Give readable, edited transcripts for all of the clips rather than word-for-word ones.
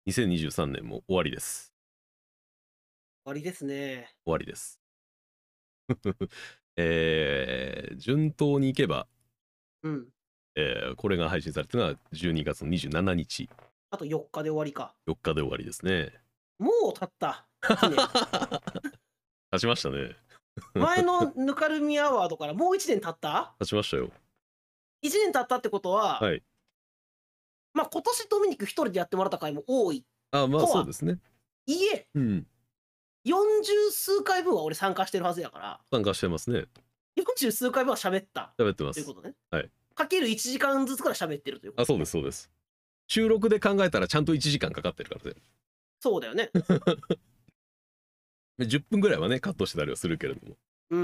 2023年も終わりです。 終わりですね。 終わりです。順当にいけば、 うん。 これが配信されたのは12月の27日。 あと4日で終わりか。 4日で終わりですね。 もう経った。1年。 経ちましたね。 前のぬかるみアワードからもう1年経った？ 経ちましたよ。 1年経ったってことは、 はい。 まあ今年ドミニク1人でやってもらった回も多い。 あ、まあとはそうですね。 いえ、 うん。 40数回分は俺参加してるはずやから、 参加してますね。 40数回分は喋った喋ってます。 ということね。 はい。 かける1時間ずつから喋ってるということ、 あ、そうです、そうです。収録で考えたらちゃんと1時間かかってるからね。 そうだよね。 10分ぐらいはね、カットしてたりはするけれども。 うん。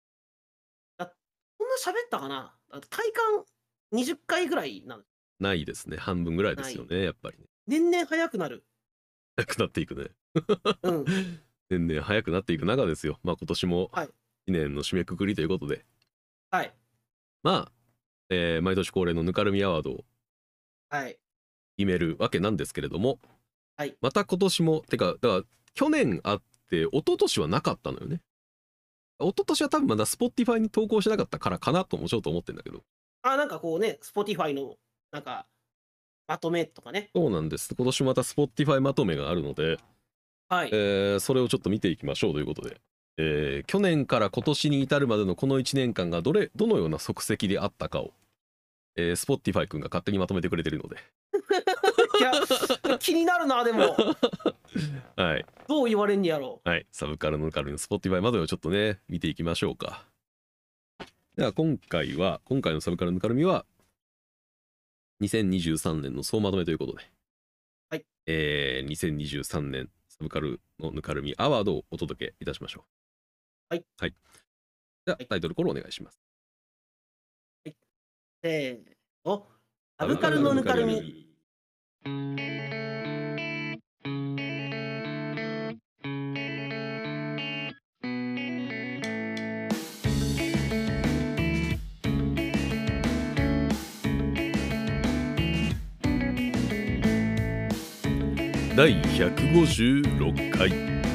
こんな喋ったかな。体感20回ぐらいなの。 ないですね。半分ぐらいですよね、やっぱりね。 年々早くなる。 早くなっていくね。 うん。 年々早くなっていく中ですよ。まあ今年もはい。 1年の締めくくりということで。 はい。 まあ、毎年恒例のぬかるみアワードをはい。 決めるわけなんですけれども、 はい。 また今年も、てか、だから去年あって、一昨年はなかったのよね。一昨年は多分まだ Spotify に投稿しなかったからかなともちょっと思ってんだけど。 なんかこうね、Spotify のなんかまとめとかね。 そうなんです。今年また Spotify まとめがあるので、 はい。 それをちょっと見ていきましょうということで、去年から今年に至るまでのこの1年間がどのような足跡であったかを、Spotify 君が勝手にまとめてくれてるので。 いや、気になるな、でも。 はい。 どう言われんやろう。はい。サブカルのぬかるみの Spotify までをちょっとね、見ていきましょうか。では今回のサブカルぬかるみは、2023年の総まとめということで、 はい。 2023年サブカルのぬかるみアワードをお届けいたしましょう。 はい。 はい。では、タイトルコールお願いします。 はい。せーの。サブカルのぬかるみ。 第156回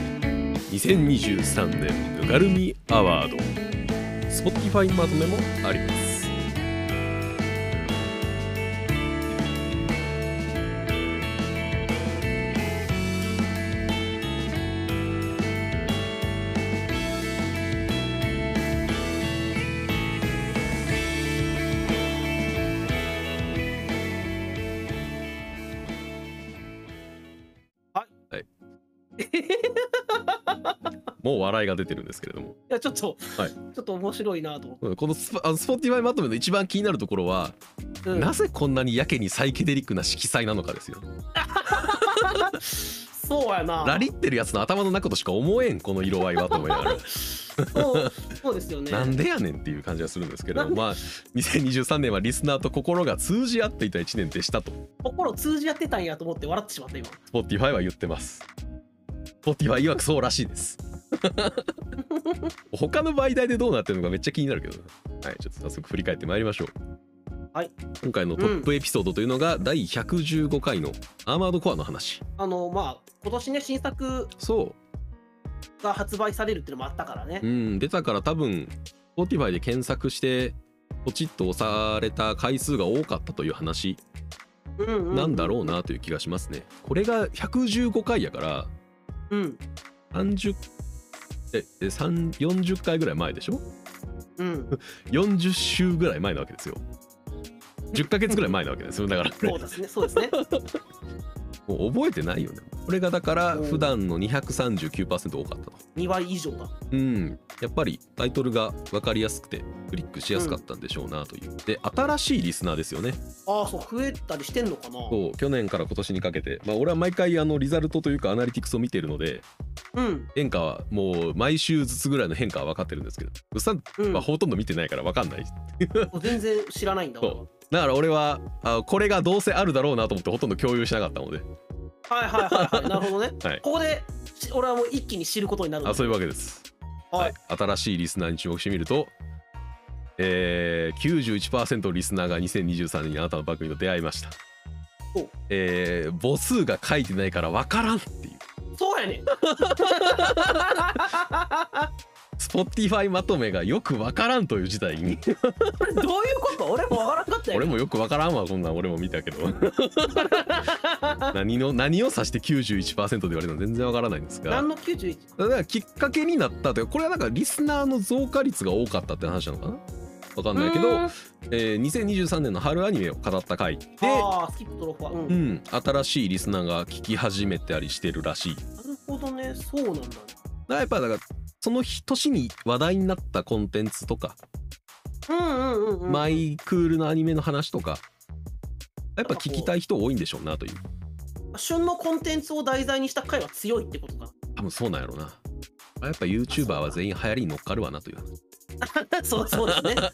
2023年ぬかるみアワード Spotify まとめもあります。もう笑いが出てるんですけれども、いやちょっと、はい、ちょっと面白いなと思って。 このSpotify まとめの一番気になるところは、なぜこんなにやけにサイケデリックな色彩なのかですよ。 そうやな。 ラリってるやつの頭の中としか思えん、この色合いはと思いながら。 そうですよね。 なんでやねんっていう感じはするんですけど、まあ2023年はリスナーと心が通じ合っていた1年でしたと。 心通じ合ってたんやと思って笑ってしまった今。 Spotify は言ってます。Spotify 曰くそうらしいです。他の媒体でどうなってるのかめっちゃ気になるけど、はい、ちょっと早速振り返ってまいりましょう。 はい。 今回のトップエピソードというのが第115回のアーマードコアの話。 まあ今年ね新作が発売されるっていうのもあったからね。 出たから多分 Spotify で検索してポチッと押された回数が多かったという話なんだろうなという気がしますね。これが115回やから、40回ぐらい前でしょ。40週ぐらい前なわけですよ。10ヶ月ぐらい前なわけですよ。だからそうですね、そうですね。 もう覚えてないよね。これがだから普段の 239% 多かったと。 2倍以上だ。 やっぱりタイトルが分かりやすくてクリックしやすかったんでしょうなという。で、新しいリスナーですよね。 そう増えたりしてんのかな。 そう、去年から今年にかけて、俺は毎回リザルトというかアナリティクスを見ているので、変化はもう毎週ずつぐらいの変化は分かってるんですけど、うっさんはほとんど見てないから分かんない。 全然知らないんだ。 だから俺はこれがどうせあるだろうなと思ってほとんど共有しなかったので。 なるほどね。ここで俺はもう一気に知ることになる。 そういうわけです。新しいリスナーに注目してみると、91% リスナーが2023年にあなたの番組と出会いました。 母数が書いてないから分からんっていう。 そうやねん。 Spotify まとめがよく分からんという事態に。 どういうこと？俺も分からんかったよ。 俺もよく分からんわ、こんなん俺も見たけど。何を指して 91% で言われるの全然分からないんですが。 何の 91？ だからきっかけになったという、これはなんかリスナーの増加率が多かったって話なのかな、分かんないけど、2023年の春アニメを語った回で、 スキップトロファー、 新しいリスナーが聞き始めたりしてるらしい。 なるほどね、そうなんだね。 やっぱだからその年に話題になったコンテンツとか、マイクールのアニメの話とか、やっぱ聞きたい人多いんでしょうなという。 旬のコンテンツを題材にした回は強いってことか。 多分そうなんやろうな。やっぱ YouTuber は全員流行りに乗っかるわなという。 そうですね。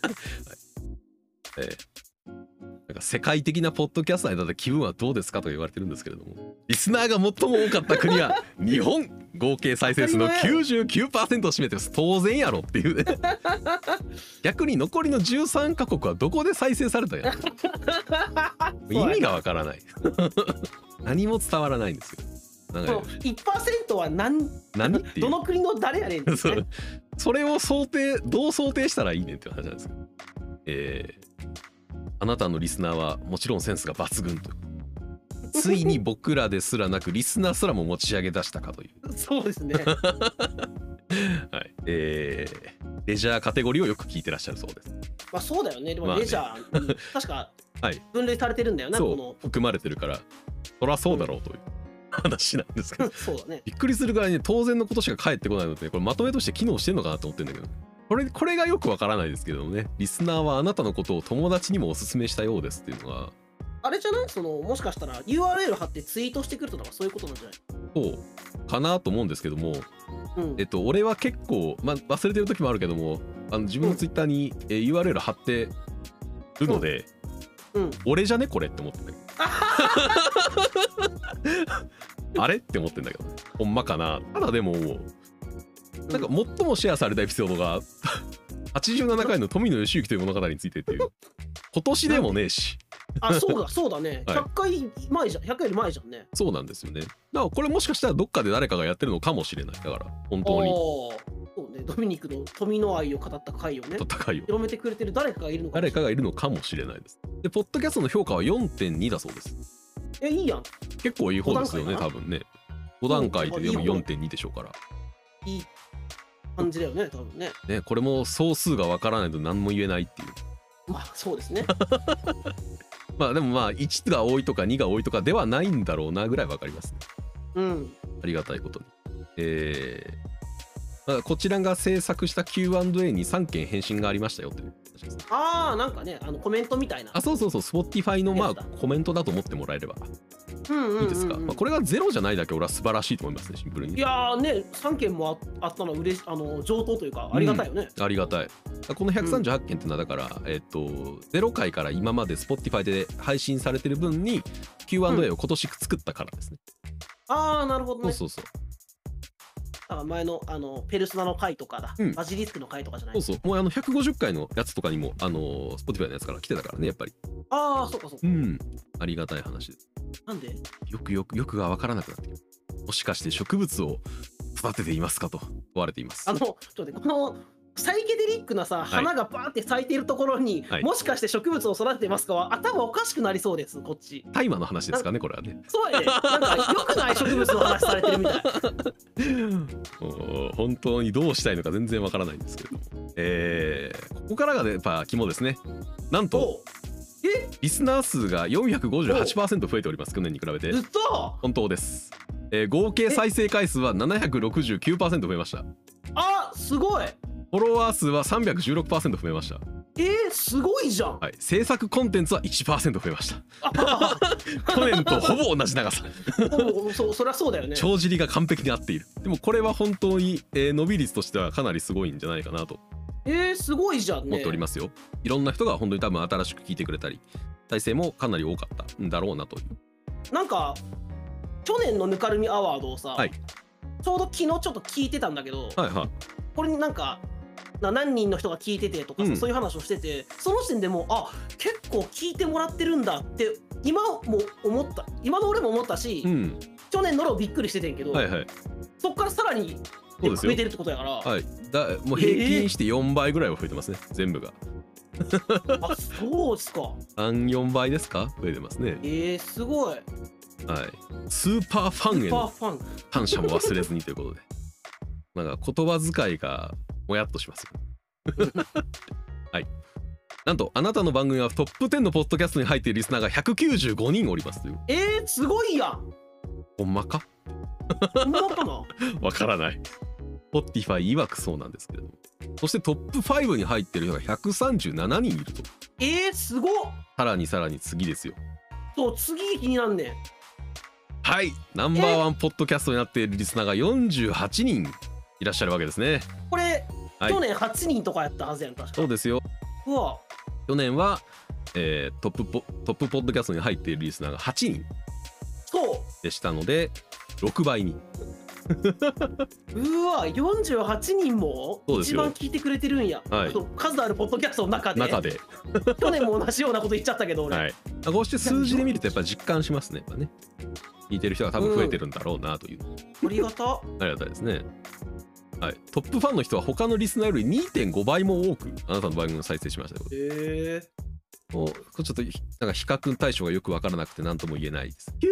なんか世界的なポッドキャスターになった気分はどうですかと言われてるんですけれども、リスナーが最も多かった国は日本、合計再生数の 99% を占めて当然やろっていうね。逆に残りの13カ国はどこで再生されたんや意味がわからない。何も伝わらないんですよ。 なんか 1% は何ってどの国の誰やねんって、ね、 それをどう想定したらいいねんっていう話なんですよ。あなたのリスナーはもちろんセンスが抜群と。ついに僕らですらなくリスナーすらも持ち上げ出したかという。 そうですね。 はい、レジャーカテゴリーをよく聞いてらっしゃるそうです。 まあそうだよね。でもレジャーに確か分類されてるんだよね。 そう含まれてるからそりゃそうだろうという話なんですけど、 そうだね。 びっくりするぐらいに当然のことしか返ってこないので、これまとめとして機能してんのかなと思ってるんだけど、これがよくわからないですけどね。リスナーはあなたのことを友達にもおすすめしたようですっていうのが、 あれじゃない？もしかしたら URL 貼ってツイートしてくるとかそういうことなんじゃない？ そうかなと思うんですけども、俺は結構、忘れてる時もあるけども、自分のツイッターに、URL 貼ってるので、俺じゃねこれって思ってんだけど。あれって思ってんだけど、ほんまかな。ただでもなんか最もシェアされたエピソードが87回の富野義行という物語についてっていう、今年でもねえし。 そうだね。100回前じゃん、100より前じゃんね。 そうなんですよね。だからこれもしかしたらどっかで誰かがやってるのかもしれない。だから本当にそうね、ドミニクの富野愛を語った回をね、広めてくれてる誰かがいるのかもしれないです。でポッドキャストの評価は 4.2 だそうです。 いいやん。 結構いい方ですよね。多分ね5段階ででも 4.2 でしょうから、 いい感じだよね、多分ね。 これも総数がわからないと何も言えないっていう。 まあそうですね。 でも1が多いとか2が多いとかではないんだろうなぐらいわかりますね。ありがたいことに。こちらが制作した Q&A に3件返信がありましたよという話ですね。 なんかね、コメントみたいな。 そう Spotify のコメントだと思ってもらえればいいですか。これがゼロじゃないだけ俺は素晴らしいと思いますね、シンプルに。いやーね、3件もあったのは上等というかありがたいよね。 ありがたい。この138件っていうのはだから、0回から今まで Spotify で配信されてる分に Q&A を今年作ったからですね。 なるほどね。 そうだから前のペルソナの回とかだ、バジリスクの回とかじゃない。 もう150回のやつとかにもSpotify のやつから来てたからね、やっぱり。 そうか。 ありがたい話です。 なんでよくが分からなくなってきる。もしかして植物を育てていますかと問われています。 ちょっとね、このサイケデリックな花がバーって咲いているところに、もしかして植物を育てていますかは頭おかしくなりそうです。こっち大麻の話ですかね、これはね。 そうやね。なんか良くない植物の話されてるみたい。 本当にどうしたいのか全然わからないんですけれども、ここからがやっぱ肝ですね。なんとリスナー数が 458% 増えております。去年に比べて。本当です。合計再生回数は 769% 増えました。 すごい。 フォロワー数は 316% 増えました。 すごいじゃん。 制作コンテンツは 1% 増えました。去年とほぼ同じ長さ。 そりゃそうだよね。 帳尻が完璧に合っている。でもこれは本当に、伸び率としてはかなりすごいんじゃないかなと。 すごいじゃんね。 思っておりますよ。いろんな人が本当に多分新しく聞いてくれたり、再生もかなり多かったんだろうなという。 なんか去年のぬかるみアワードをさ、ちょうど昨日ちょっと聞いてたんだけど、これになんか何人の人が聞いててとかさ、そういう話をしてて、その時点でもう結構聞いてもらってるんだって今も思った、今の俺も思ったし、去年の俺もびっくりしててんけど、そっからさらに増えてるってことやから、 もう平均して4倍ぐらいは増えてますね、全部が。 あ、そうですか。 3、4倍ですか、増えてますね。 すごい。 スーパーファンへの感謝も忘れずにということで、なんか言葉遣いがもやっとします。はい。なんとあなたの番組はトップ10のポッドキャストに入っているリスナーが195人おりますという。 すごいやん。 ほんまか？ ほんまかな？ わからない。Spotify 曰くそうなんですけれども、そしてトップ5に入っている人が137人いると。 すごっ。 さらに次ですよ。 そう、次気になんねん。 はい、ナンバーワンポッドキャストになっているリスナーが48人いらっしゃるわけですね。 これ、去年8人とかやったはずやん、確か。 そうですよ。 うわ。 去年は、トップポッドキャストに入っているリスナーが8人でしたので、6倍に。 うわ、48人も一番聞いてくれてるんや。数あるポッドキャストの中で。去年も同じようなこと言っちゃったけど俺。 こうして数字で見るとやっぱ実感しますね。やっぱね。聞いてる人が多分増えてるんだろうなという。 ありがた。 ありがたいですね。はい、トップファンの人は他のリスナーより 2.5 倍も多くあなたの番組を再生しましたよ。ちょっとなんか比較対象がよく分からなくて何とも言えないです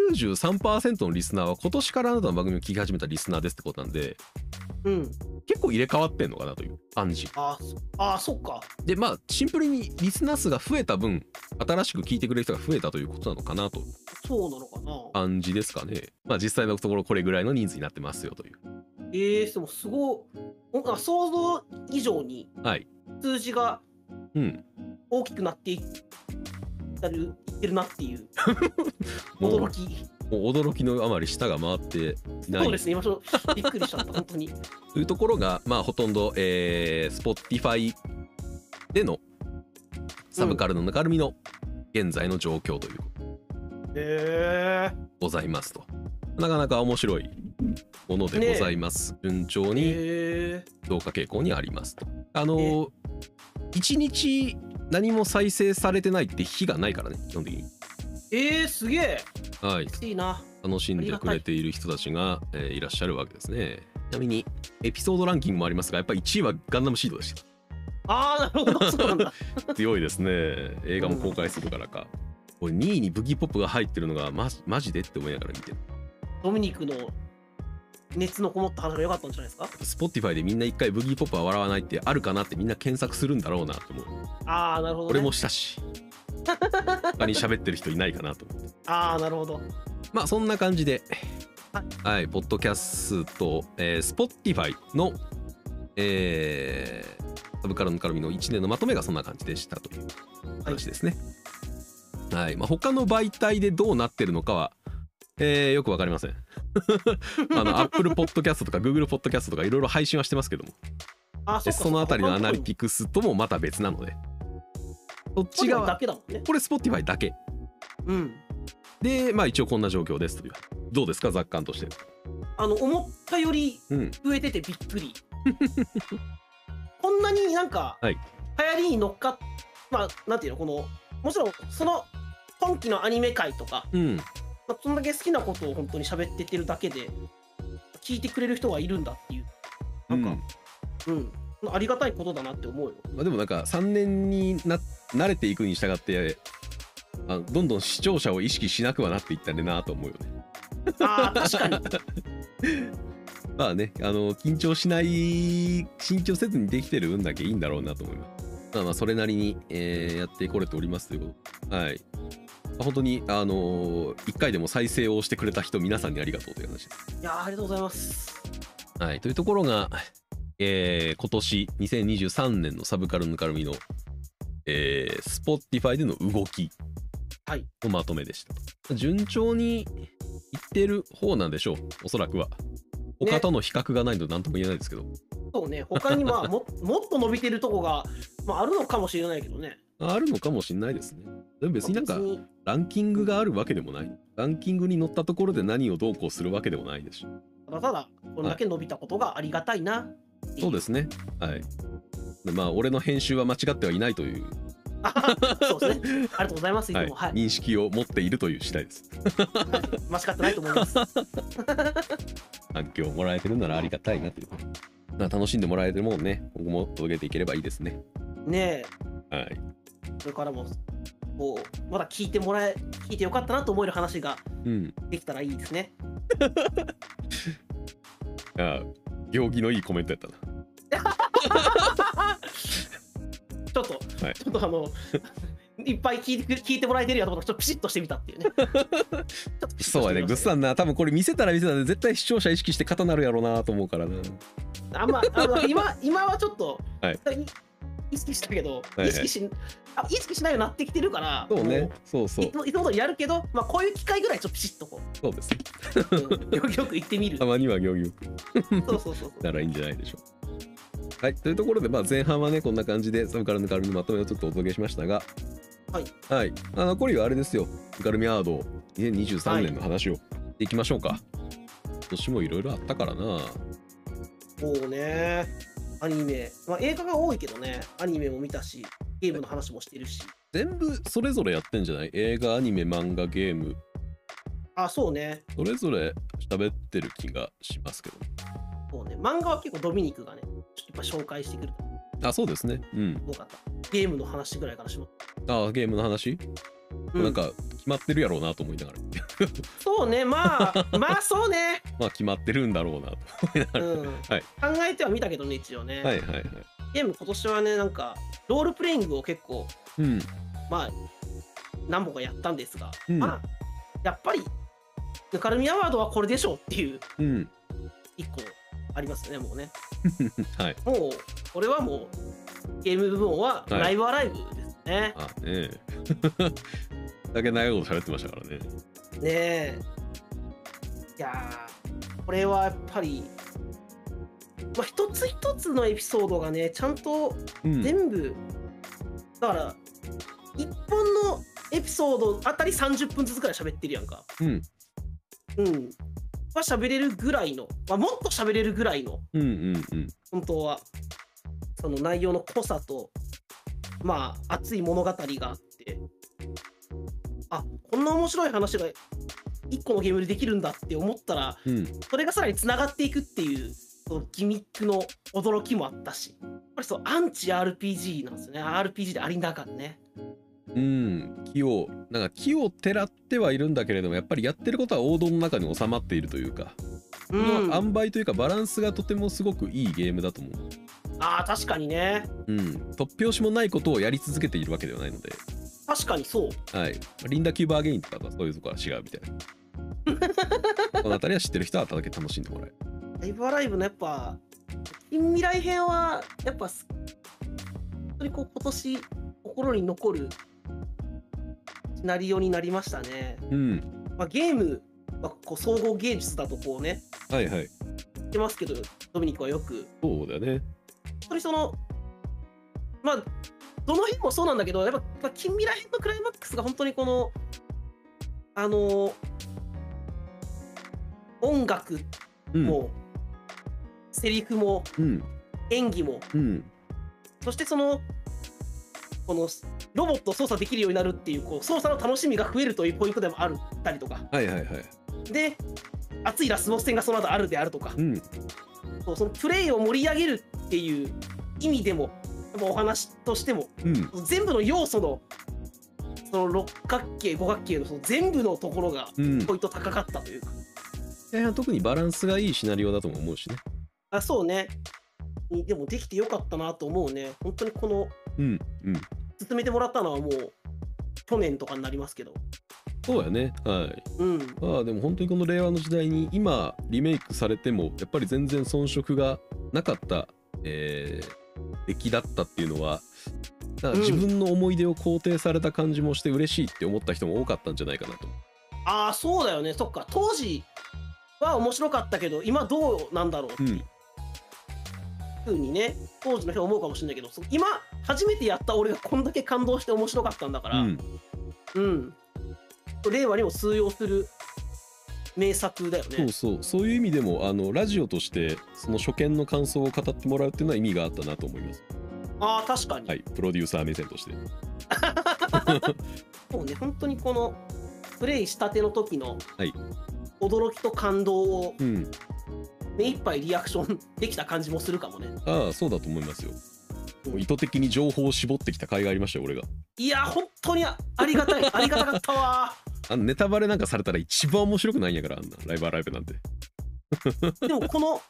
。93% のリスナーは今年からあなたの番組を聞き始めたリスナーですってことなんで、結構入れ替わってんのかなという感じ。 そっか。 でシンプルにリスナー数が増えた分新しく聞いてくれる人が増えたということなのかなと。 そうなのかな。 感じですかね。実際のところこれぐらいの人数になってますよという。 でもすごい想像以上に数字が大きくなっていってるなっていう驚き。 もう驚きのあまり舌が回ってない。 そうですね、今ちょっとびっくりしちゃった本当に。 というところがほとんど、Spotify でのサブカルのぬかるみの現在の状況というございますと。なかなか面白いものでございます。順調に増加傾向にありますと。1日何も再生されてないって日がないからね、基本的に。 すげえ。 はい。 いいな。 楽しんでくれている人たちがいらっしゃるわけですね。ちなみにエピソードランキングもありますが、やっぱり1位はガンダムシードでした。 なるほど、そうなんだ。 強いですね。映画も公開するからか。これ2位にブギーポップが入ってるのがマジでって思いながら見てる。 ドミニクの熱のこもった話が良かったんじゃないですか。 Spotify でみんな一回ブギーポップは笑わないってあるかなってみんな検索するんだろうなって思う。 なるほど、ね。 俺もしたし。他に喋ってる人いないかなと思って。 なるほど。 そんな感じで、はい、ポッドキャスト、Spotify の、サブカルのカルミの1年のまとめがそんな感じでしたという話ですね。はい、他の媒体でどうなってるのかは、よくわかりません。Apple Podcast とか Google Podcast とかいろいろ配信はしてますけども、そのあたりのアナリティクスともまた別なので、そっち側だけだもんね。 これ Spotify だけ。で一応こんな状況ですという。どうですか、雑感として。 思ったより増えててびっくり。こんなになんか流行りに乗っかっなんていうの、もちろんその今期のアニメ界とか、そんだけ好きなことを本当に喋ってってるだけで聞いてくれる人がいるんだっていう、なんかありがたいことだなって思うよ。 でもなんか3年に慣れていくに従ってどんどん視聴者を意識しなくはなっていったんでなと思うよね。 確かに。 緊張しない慎重せずにできてる分だけいいんだろうなと思います。それなりに、やってこれておりますということ。はい。本当に1回でも再生をしてくれた人皆さんにありがとうという話です。 ありがとうございます。 はい、というところが、今年2023年のサブカルぬかるみの、Spotify での動きのまとめでした。順調にいってる方なんでしょう、おそらくは。他との比較がないので何とも言えないですけど。 そうね、他にもっと伸びてるとこが、あるのかもしれないけどね。 あるのかもしれないですね。でも別になんかランキングがあるわけでもない。ランキングに乗ったところで何をどうこうするわけでもないですし。 ただこれだけ伸びたことがありがたいな。 そうですね。はい。俺の編集は間違ってはいないというそうですね。ありがとうございます。いつも、 はい、認識を持っているという次第です。 間違ってないと思います。 反響をもらえてるならありがたいなという。楽しんでもらえてるもんね、今後も届けていければいいですね。 ねえ。はい。 これからもこうまだ聞いてよかったなと思える話ができたらいいですね。 行儀のいいコメントやったな。 ちょっといっぱい聞いてもらえてるやと思ったらちょっとピシッとしてみたっていうね。 そうやね、グッさんな、多分これ見せたら絶対視聴者意識して肩なるやろうなと思うからな。 今はちょっと、 はい、 意識したけど、意識しないようになってきてるから、 そうね、そういつも通りやるけど、まあこういう機会ぐらいちょっとピシッとこう。 そうです。 よく言ってみる。 たまには行儀よく。 そう。 ならいいんじゃないでしょう。はい、というところで、前半はね、こんな感じでサブカルの軽みまとめをちょっとお届けしましたが、はい。残りはあれですよ、ガルミアード2023年の話をしていきましょうか。今年もいろいろあったからな。 そうね。アニメ、映画が多いけどね、アニメも見たし、ゲームの話もしてるし。 全部それぞれやってんじゃない？映画、アニメ、漫画、ゲーム。 そうね。 それぞれ喋ってる気がしますけど。 そうね。漫画は結構ドミニクがね、やっぱ紹介してくる。 そうですね。 多かった。ゲームの話ぐらいからします。 ゲームの話？なんか決まってるやろうなと思いながら。 そうね、そうね。 決まってるんだろうなと思いながら。 考えてはみたけどね、一応ね。ゲーム今年はね、なんか、ロールプレイングを結構、何本かやったんですが、やっぱり、ぬかるみアワードはこれでしょうっていう、一個ありますよね、もうね。もう、これはもう、ゲーム部門はライブアライブですね。 だけ長いこと喋ってましたからね。 いやー、これはやっぱり、一つ一つのエピソードがね、ちゃんと全部、だから、1本のエピソードあたり30分ずつくらい喋ってるやんか。は喋れるぐらいの、もっと喋れるぐらいの、本当は、その内容の濃さと、熱い物語があって、こんな面白い話が1個のゲームでできるんだって思ったら、それがさらにつながっていくっていう、ギミックの驚きもあったし、やっぱりアンチ RPG なんですよね。RPG でありながらね。 気をてらってはいるんだけれども、やっぱりやってることは王道の中に収まっているというか、その塩梅というかバランスがとてもすごくいいゲームだと思う。 確かにね。 突拍子もないことをやり続けているわけではないので。 確かにそう。 リンダ・キューバーゲインとかとはそういうところは違うみたいな。この辺りは知ってる人は楽しんでもらえる。 ライブアライブのやっぱ近未来編はやっぱ本当に今年心に残るシナリオになりましたね。ゲームは総合芸術だとこうね、言ってますけど、ドミニクはよく。 そうだよね。 本当にどの辺もそうなんだけど、やっぱ近未来編のクライマックスが本当にこの音楽も、セリフも、演技も、そしてこのロボットを操作できるようになるっていう、操作の楽しみが増えるというポイントでもあったりとか、で熱いラスボス戦がその後あるであるとか、そのプレイを盛り上げるっていう意味でも、お話としても、全部の要素のその六角形五角形の全部のところがポイント高かったというか、 特にバランスがいいシナリオだとも思うしね。 そうね。でもできてよかったなと思うね。本当にこの、進めてもらったのはもう去年とかになりますけど。 そうやね。でも本当にこの令和の時代に今リメイクされてもやっぱり全然遜色がなかった出来だったっていうのは、自分の思い出を肯定された感じもして嬉しいって思った人も多かったんじゃないかなと。 そうだよね。そっか、当時は面白かったけど今どうなんだろうっていうふうにね、当時の人は思うかもしれないけど、今初めてやった俺がこんだけ感動して面白かったんだから、令和にも通用する名作だよね。 そういう意味でもラジオとしてその初見の感想を語ってもらうっていうのは意味があったなと思います。 確かに。 プロデューサー目線として。 もうね、本当にこのプレイしたての時の驚きと感動を目いっぱいリアクションできた感じもするかもね。 ああ、そうだと思いますよ。意図的に情報を絞ってきた甲斐がありましたよ、俺が。 いや、本当にありがたい、ありがたかったわ。 ネタバレなんかされたら一番面白くないんやから、あんなライブアライブなんて。 でもこの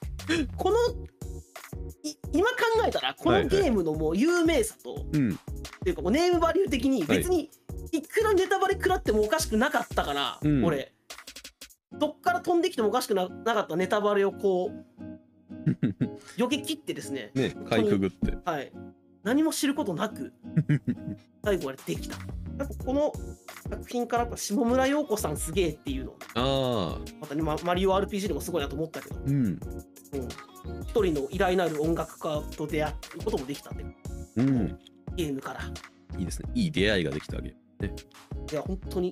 今考えたらこのゲームのもう有名さと、っていうかもうネームバリュー的に別にいくらネタバレ食らってもおかしくなかったから、俺どっから飛んできてもおかしくなかったネタバレをこう避け切ってですね、 かいくぐって、 はい、何も知ることなく最後までできた。やっぱこの作品からやっぱ下村陽子さんすげえっていうのまたね、マリオ RPG でもすごいなと思ったけど、一人の偉大なる音楽家と出会うこともできたんで、ゲームからいいですね。いい出会いができたゲームね。 いや本当に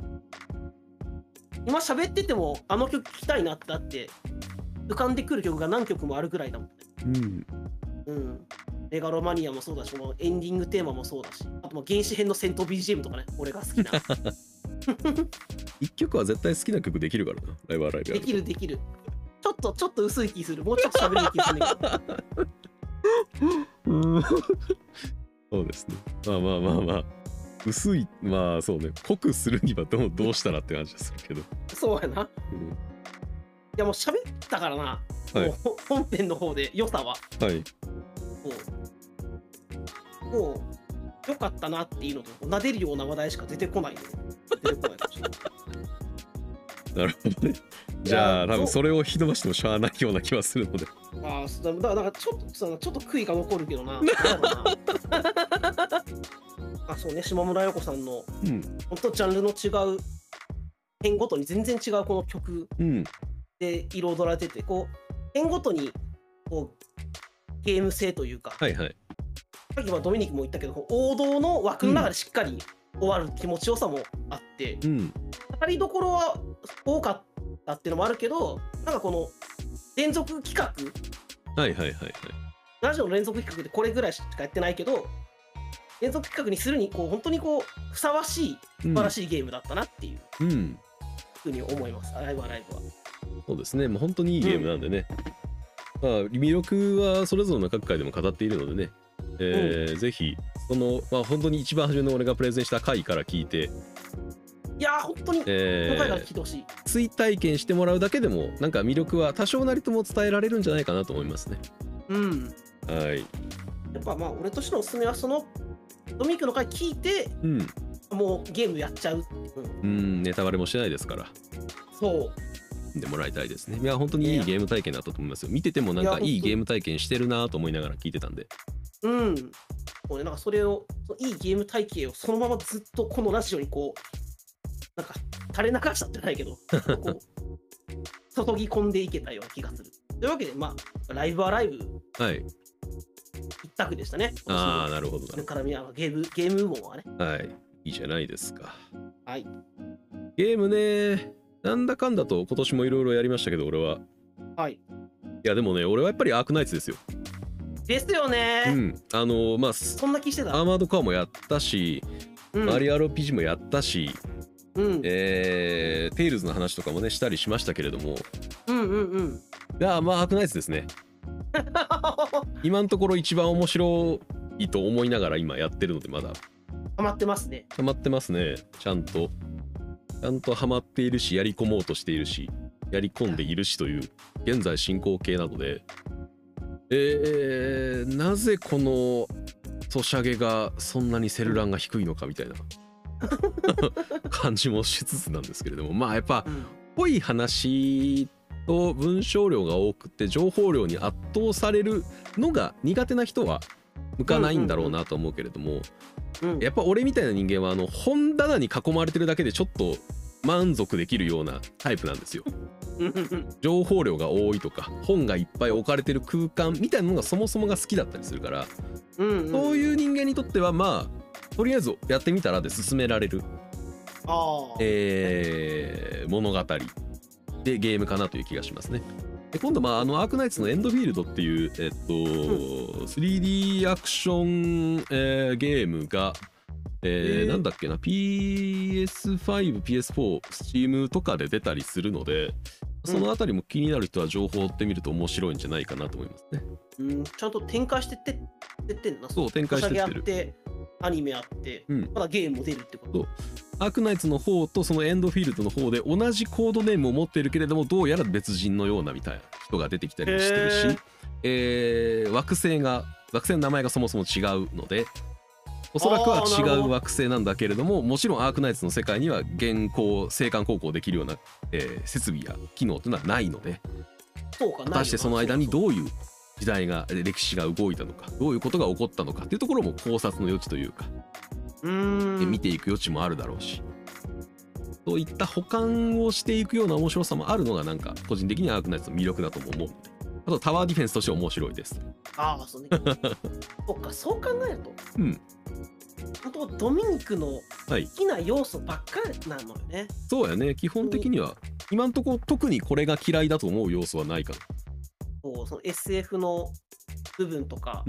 今喋っててもあの曲聴きたいなってあって浮かんでくる曲が何曲もあるぐらいだもんね。メガロマニアもそうだし、このエンディングテーマもそうだし、あと原始編の戦闘 BGM とかね、俺が好きな一曲は絶対好きな曲できるからな、ライブアライブ。 できるできる。ちょっと薄い気する。もうちょっと喋る気するんだけどそうですね。まあ薄い、まあそうね、濃くするにはどうしたらって感じがするけど。 そうやな。いやもう喋ったからな、もう本編の方で良さは。もう良かったなっていうのと、撫でるような話題しか出てこないので、出てこないかもしれない。 なるほどね。じゃあ多分それを引き伸ばしてもしゃあないような気はするので。 だからちょっと悔いが残るけどな。そうね、下村陽子さんの本当ジャンルの違う編ごとに全然違うこの曲で彩られてて、こう編ごとにこうゲーム性というか、さっきドミニクも言ったけど、王道の枠の中でしっかり終わる気持ちよさもあって、当たりどころは多かったっていうのもあるけど、なんかこの連続企画、ラジオの連続企画でこれぐらいしかやってないけど、連続企画にするにこう本当にこうふさわしい素晴らしいゲームだったなっていうふうに思います。ライブは。 そうですね、もう本当にいいゲームなんでね、魅力はそれぞれの各回でも語っているのでね、ぜひその、本当に一番初めの俺がプレゼンした回から聞いて、 いや本当にこの回から聞いてほしい。 追体験してもらうだけでもなんか魅力は多少なりとも伝えられるんじゃないかなと思いますね。やっぱ俺としてのおすすめはそのドミニクの回聞いて、もうゲームやっちゃう。 ネタバレもしてないですから。 そうでもらいたいですね。いや本当にいいゲーム体験だったと思いますよ。見ててもなんかいいゲーム体験してるなと思いながら聞いてたんで。 もうね、なんかそれをいいゲーム体験をそのままずっとこのラジオにこうなんか垂れ流したってないけどこう注ぎ込んでいけたような気がする。というわけでライブアライブ一択でしたね。 なるほど。 絡みゲーム部門はね。 いいじゃないですか。 ゲームね、なんだかんだと今年もいろいろやりましたけど、俺は。いやでもね、俺はやっぱりアークナイツですよ。 ですよね。 そんな気してた。 アーマードコアもやったし、マリオ RPG もやったし、テイルズの話とかもねしたりしましたけれども、アークナイツですね。今のところ一番面白いと思いながら今やってるので、まだハマってますね。 ちゃんとハマっているし、やり込もうとしているし、やり込んでいるしという現在進行形なので、なぜこのソシャゲがそんなにセルランが低いのかみたいな感じもしつつなんですけれども、やっぱ濃い話と文章量が多くて情報量に圧倒されるのが苦手な人は向かないんだろうなと思うけれども、やっぱ俺みたいな人間は本棚に囲まれてるだけでちょっと満足できるようなタイプなんですよ。情報量が多いとか本がいっぱい置かれてる空間みたいなのがそもそもが好きだったりするから、そういう人間にとってはとりあえずやってみたらで進められる物語でゲームかなという気がしますね。で今度アークナイツのエンドフィールドっていう、3D アクション、ゲームがなんだっけな、PS5、PS4、Steam とかで出たりするので、そのあたりも気になる人は情報を追ってみると面白いんじゃないかなと思いますね。 ちゃんと展開してってんな。 そう、展開してってる。 アニメあって、まだゲームも出るってこと。 アークナイツの方とそのエンドフィールドの方で同じコードネームを持っているけれども、どうやら別人のようなみたいな人が出てきたりしてるし、惑星の名前がそもそも違うので、おそらくは違う惑星なんだけれども、もちろんアークナイツの世界には現行生還航行できるような、設備や機能というのはないので、果たしてその間にどういう時代が歴史が動いたのか、どういうことが起こったのかっていうところも考察の余地というか、見ていく余地もあるだろうし、そういった補完をしていくような面白さもあるのがなんか個人的にアークナイツの魅力だとも思うので、あとタワーディフェンスとして面白いです。 そうね。そっか、そう考えると、本当ドミニクの好きな要素ばっかりなのよね。 そうやね。基本的には今んとこ特にこれが嫌いだと思う要素はないかな。 その SF の部分とか、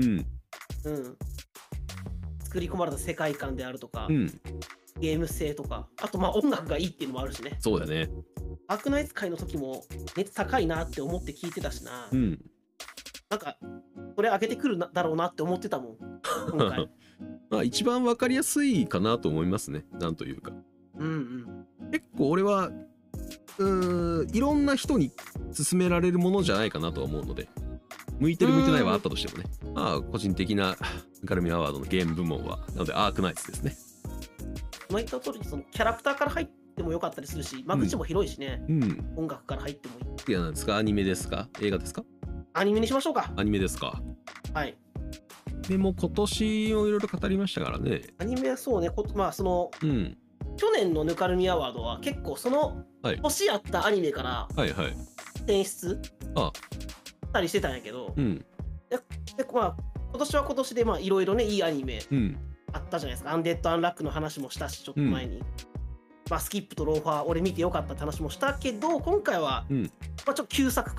作り込まれた世界観であるとか、ゲーム性とか、あと音楽がいいっていうのもあるしね。 そうだね。 アークナイツ界の時も熱高いなって思って聞いてたしな。なんかこれ上げてくるだろうなって思ってたもん、今回。一番分かりやすいかなと思いますね。なんというか。結構俺はいろんな人に勧められるものじゃないかなとは思うので、向いてる向いてないはあったとしてもね、個人的なぬかるみアワードのゲーム部門はなのでアークナイツですね。 言った通り、そのキャラクターから入ってもよかったりするし、間口も広いしね、音楽から入ってもいい。 いや、なんですか、アニメですか、映画ですか？ アニメにしましょうか。 アニメですか。 はい。 でも今年もいろいろ語りましたからね。 アニメはそうね、その、去年のぬかるみアワードは結構その年あったアニメから選出したりしてたんやけど、今年は今年でいろいろね、いいアニメあったじゃないですか。アンデッド・アンラックの話もしたし、ちょっと前に。スキップとローファー、俺見てよかったって話もしたけど、今回は、ちょっと旧作から、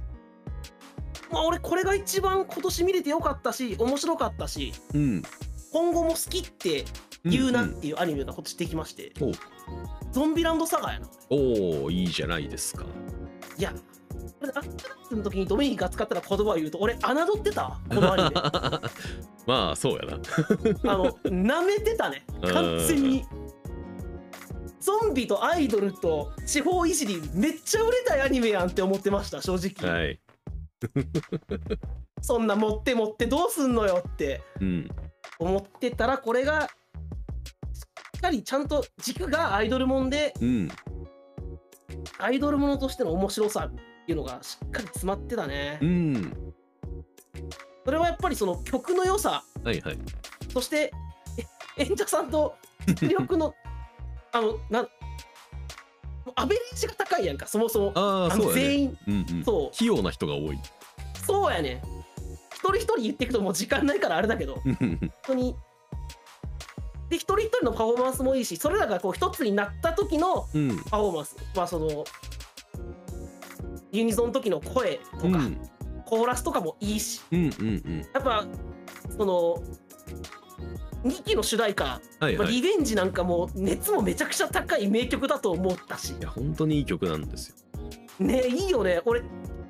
俺これが一番今年見れてよかったし、面白かったし、今後も好きって言うなっていうアニメがこっちできまして、ゾンビランドサガやな。 いいじゃないですか。 いや、これアップラックの時にドミニクが使ったら言葉を言うと、俺侮ってたこのアニメ。 そうやな。 舐めてたね、完全に。ゾンビとアイドルと地方いじり、めっちゃ売れたいアニメやんって思ってました、正直。そんな持ってどうすんのよって思ってたら、これがしっかりちゃんと軸がアイドルもんで、アイドルものとしての面白さっていうのがしっかり詰まってたね。それはやっぱりその曲の良さ、そして演者さんと実力のアベレージが高いやんか、そもそも。全員器用な人が多い。 そうやね。一人一人言っていくともう時間ないからあれだけど、本当に。で、一人一人のパフォーマンスもいいし、それらがこう一つになった時のパフォーマンス、そのユニゾンの時の声とか、コーラスとかもいいし、やっぱその2期の主題歌、リベンジなんかも熱もめちゃくちゃ高い名曲だと思ったし。 いや、本当にいい曲なんですよね。いいよね。俺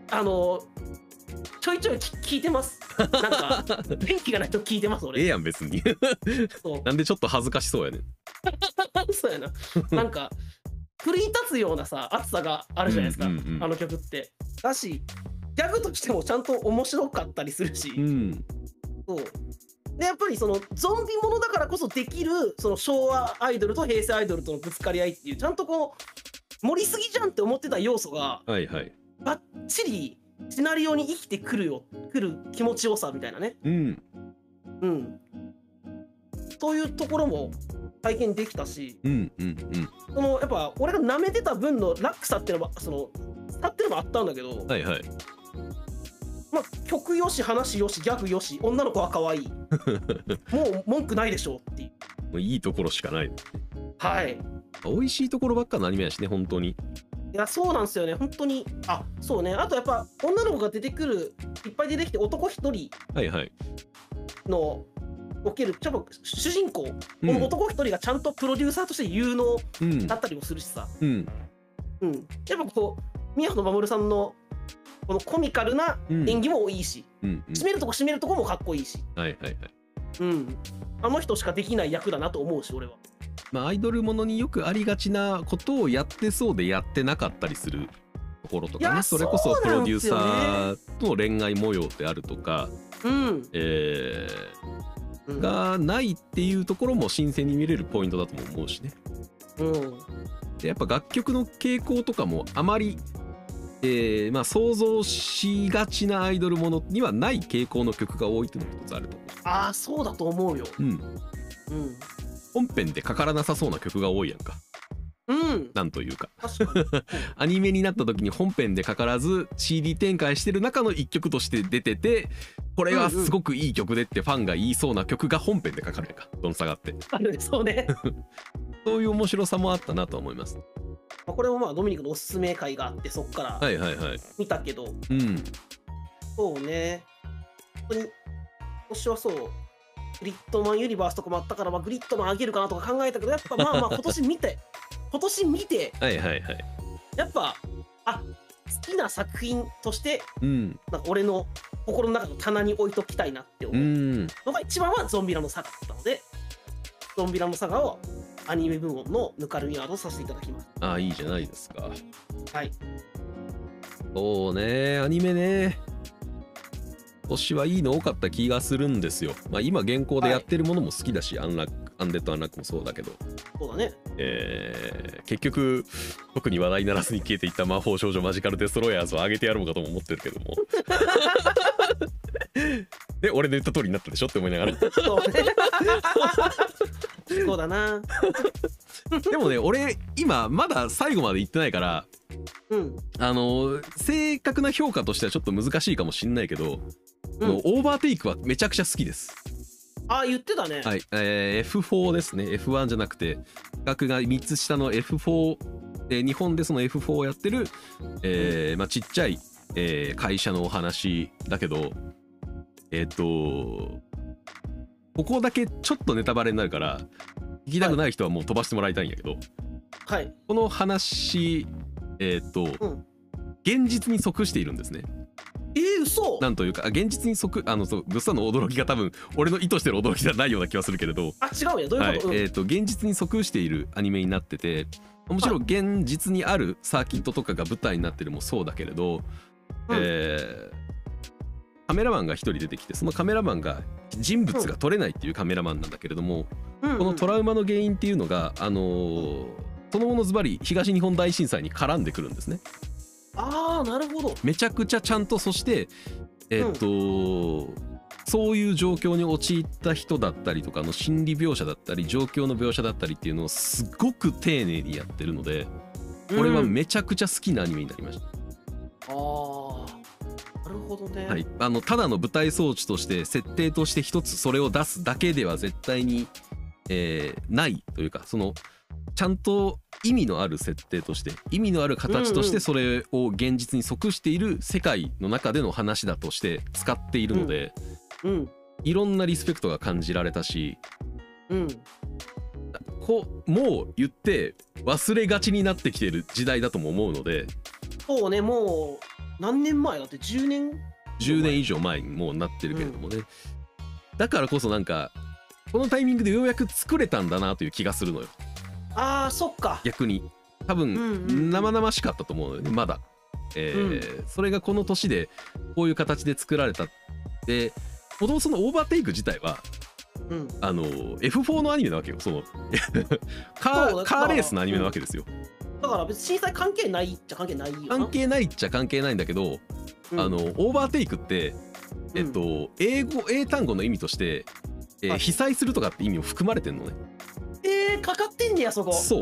ちょいちょい聞いてます。なんか元気がないと聞いてます俺。 やん別に。なんでちょっと恥ずかしそうやねん。 そうやな。なんか奮い立つようなさ、熱さがあるじゃないですか、あの曲って。だし、ギャグとしてもちゃんと面白かったりするし、そうで、やっぱりそのゾンビものだからこそできるその昭和アイドルと平成アイドルとのぶつかり合いっていう、ちゃんとこう盛りすぎじゃんって思ってた要素がバッチリシナリオに生きてくる気持ちよさみたいなね。そういうところも体験できたし、そのやっぱ俺が舐めてた分のラックさっていうのもその差っていうのもあったんだけど、曲よし話よしギャグよし女の子は可愛いもう文句ないでしょっていう、 もういいところしかない。美味しいところばっかのアニメやしね、本当に。 いや、そうなんですよね、本当に。そうね。あとやっぱ女の子が出てくる、いっぱい出てきて男一人のおけるちょっと主人公、この男一人がちゃんとプロデューサーとして有能だったりもするしさ、やっぱこう宮野真守さんのこのコミカルな演技もいいし、締めるとこもかっこいいし、あの人しかできない役だなと思うし、俺は。 まあアイドルものによくありがちなことをやってそうでやってなかったりするところとかね、それこそプロデューサーとの恋愛模様であるとか、がないっていうところも新鮮に見れるポイントだとも思うしね。でやっぱ楽曲の傾向とかもあまり、まあ想像しがちなアイドルものにはない傾向の曲が多いっていうのが一つあると思う。 ああ、そうだと思うよ。 本編でかからなさそうな曲が多いやんか。なんというかアニメになった時に本編でかからず CD 展開してる中の一曲として出てて、これはすごくいい曲でってファンが言いそうな曲が本編でかかるやんか、どの差があって。 そうねそういう面白さもあったなと思います。 これもまあドミニクのおすすめ会があって、そっから見たけど、そうね、本当に今年はそうグリッドマンユニバースとかもあったから、まあ、グリッドマンあげるかなとか考えたけど、やっぱまあ今年見てやっぱ好きな作品として、なんか俺の心の中の棚に置いときたいなって思うのが一番はゾンビラのサガだったので、ゾンビラのサガをアニメ部門のぬかるみワードさせていただきます。 いいじゃないですか。 はい。 そうね、アニメね、今年はいいの多かった気がするんですよ。まあ今現行でやってるものも好きだし、アンデッド・アンラックもそうだけど、 そうだね。 結局特に話題にならずに消えていった魔法少女マジカルデストロイヤーズを上げてやろうかとも思ってるけどもで俺の言った通りになったでしょって思いながらそうだなでもね、俺今まだ最後まで行ってないから、正確な評価としてはちょっと難しいかもしんないけど、オーバーテイクはめちゃくちゃ好きです。 言ってたね。 はい、F4 ですね。F1 じゃなくて額が3つ下の F4、日本でその F4 をやってる、まあ、ちっちゃい、会社のお話だけど、ここだけちょっとネタバレになるから聞きたくない人はもう飛ばしてもらいたいんやけど、この話現実に即しているんですね。 嘘。 なんというか現実にそうグッサンの驚きが多分俺の意図してる驚きじゃないような気はするけれど、 違うよ、どういうこと？ 現実に即しているアニメになってて、もちろん現実にあるサーキットとかが舞台になってるもそうだけれど、カメラマンが一人出てきて、そのカメラマンが人物が撮れないっていうカメラマンなんだけれども、このトラウマの原因っていうのがそのものズバリ東日本大震災に絡んでくるんですね。 なるほど。 めちゃくちゃちゃんと、そしてそういう状況に陥った人だったりとかの心理描写だったり状況の描写だったりっていうのをすごく丁寧にやってるので、これはめちゃくちゃ好きなアニメになりました。 なるほどね。 はい、ただの舞台装置として設定として一つそれを出すだけでは絶対に、ないというか、そのちゃんと意味のある設定として意味のある形としてそれを現実に即している世界の中での話だとして使っているので、いろんなリスペクトが感じられたし、もう言って忘れがちになってきている時代だとも思うので。 そうね、もう何年前だって10年以上前にもうなってるけれどもね、だからこそなんかこのタイミングでようやく作れたんだなという気がするのよ。 そっか。 逆に多分生々しかったと思うのよね、まだ。それがこの年でこういう形で作られた。でもともとそのオーバーテイク自体は、F4 のアニメなわけよ。そのカーレースのアニメなわけですよ。 だから別に震災関係ないっちゃ関係ないよな。 関係ないっちゃ関係ないんだけど、オーバーテイクって英単語の意味として、被災するとかって意味も含まれてんのね。 かかってんねや、そこ。 そう。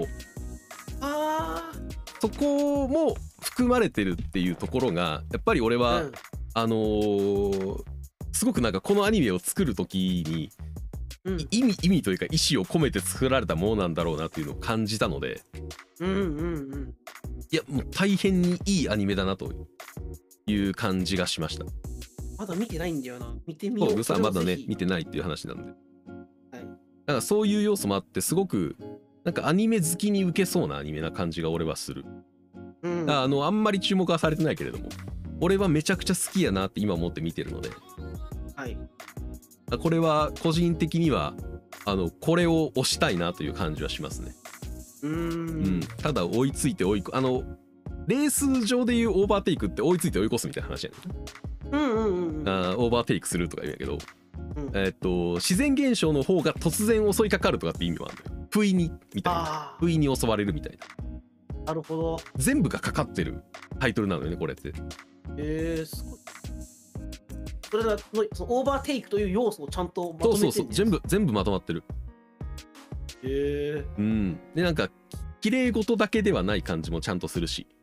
そこも含まれてるっていうところがやっぱり俺は、すごくなんかこのアニメを作る時に、意味というか意思を込めて作られたものなんだろうなっていうのを感じたので、いやもう大変にいいアニメだなという感じがしました。 まだ見てないんだよな。見てみよう。 グさんまだね見てないっていう話なんで。 なんかそういう要素もあってすごくなんかアニメ好きに受けそうなアニメな感じが俺はする。あんまり注目はされてないけれども俺はめちゃくちゃ好きやなって今思って見てるので、 はい、 これは個人的にはこれを推したいなという感じはしますね。ただ追いついてレース上でいうオーバーテイクって追いついて追い越すみたいな話やねん。オーバーテイクするとか言うんやけど、自然現象の方が突然襲いかかるとかって意味もあるのよ。不意にみたいな、不意に襲われるみたいな。 なるほど。 全部がかかってるタイトルなのよねこれって。 すごい。それがそのオーバーテイクという要素をちゃんとまとめてるんです。 そう全部まとまってる。でなんか綺麗事だけではない感じもちゃんとするし、